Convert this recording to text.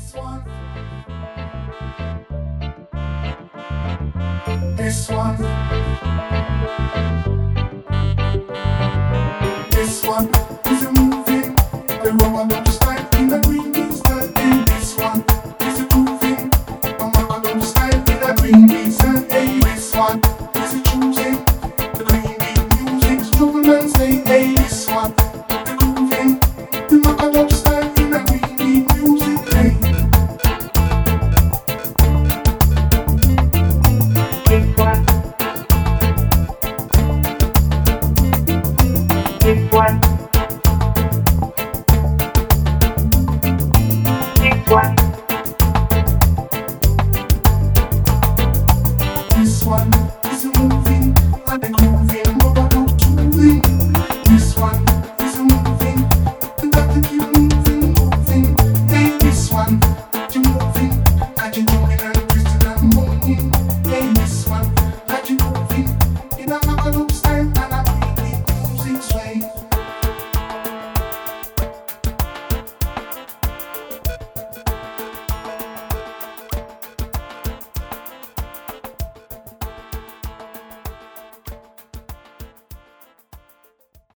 This one, this one is a movie. The woman that was like in the green is the in this one.